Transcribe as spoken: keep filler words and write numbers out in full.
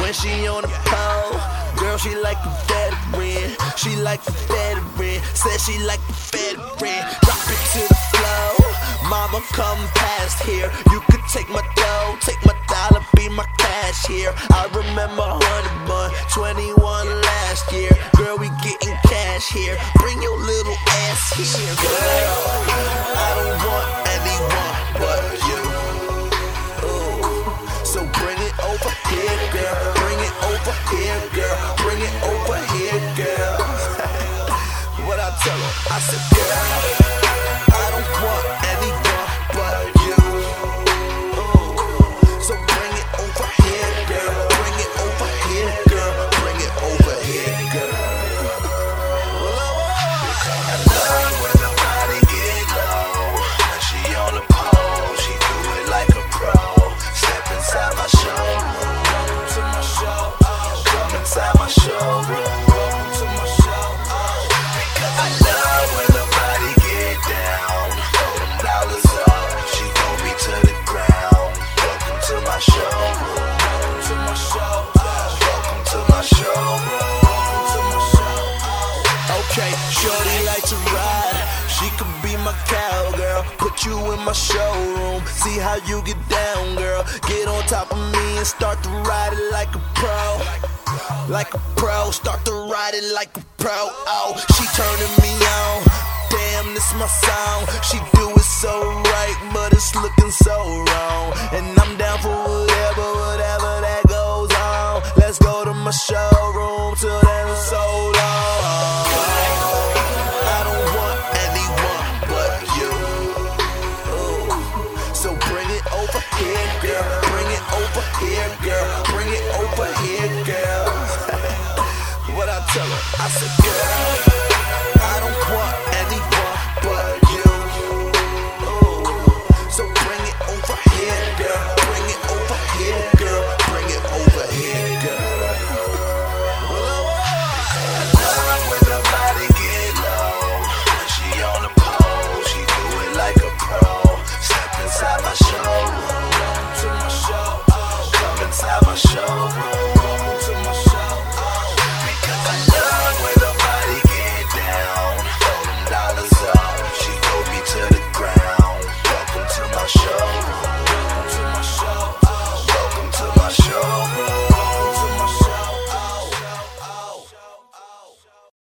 when she on the pole. Girl, she like a veteran. She like a veteran. Said she like a veteran. Drop it to the floor. Mama, come past here. You could take my dough, take my dollar, be my cashier. I remember honey bun, twenty-one last year. Girl, we getting cash here. Bring your little ass here, girl. I don't want anyone but you. Ooh. So bring it over here, girl. Bring it over here, girl. Bring it over here, girl. What I tell her? I said, girl, I don't want anyone but you. Ooh. So bring it over here, girl. Bring it over here, girl. Bring it over here, girl. I love when the body get low. She on the pole, she do it like a pro. Step inside my showroom. Welcome to my show. Come inside my showroom. Welcome to my show. Because I love when the body get down. Throw them dollars up. She throw me to the ground. Welcome to my showroom. Welcome to my show. Welcome to my showroom. Welcome to my show. Okay, shorty like to ride. She could be my cowgirl. Put you in my showroom. See how you get down, girl. Get on top of me and start to ride it like a pro. Like a pro, start to ride it like a pro. Oh, she turning me on. Damn, this my song. She do it so right, but it's looking so wrong. And I'm down for whatever, whatever that goes on. Let's go to my showroom till then it's so long. I don't want anyone but you. Ooh. So bring it over here, girl. Bring it over here, girl. Bring it over here, girl. What I tell her? I said, girl,